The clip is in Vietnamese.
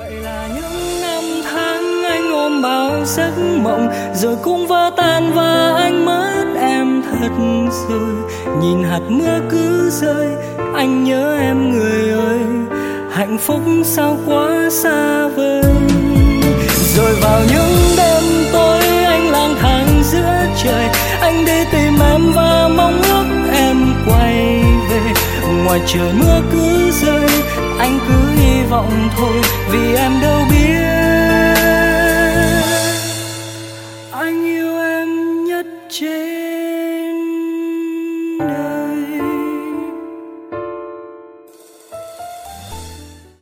Vậy là những năm tháng anh ôm bao giấc mộng, rồi cũng vỡ tan và anh mất em thật rồi. Nhìn hạt mưa cứ rơi, anh nhớ em người ơi, hạnh phúc sao quá xa vời. Rồi vào những đêm tối anh lang thang giữa trời, anh đi tìm em và mong ước em quay về. Ngoài trời mưa cứ rơi, anh cứ hy vọng thôi, vì em đâu biết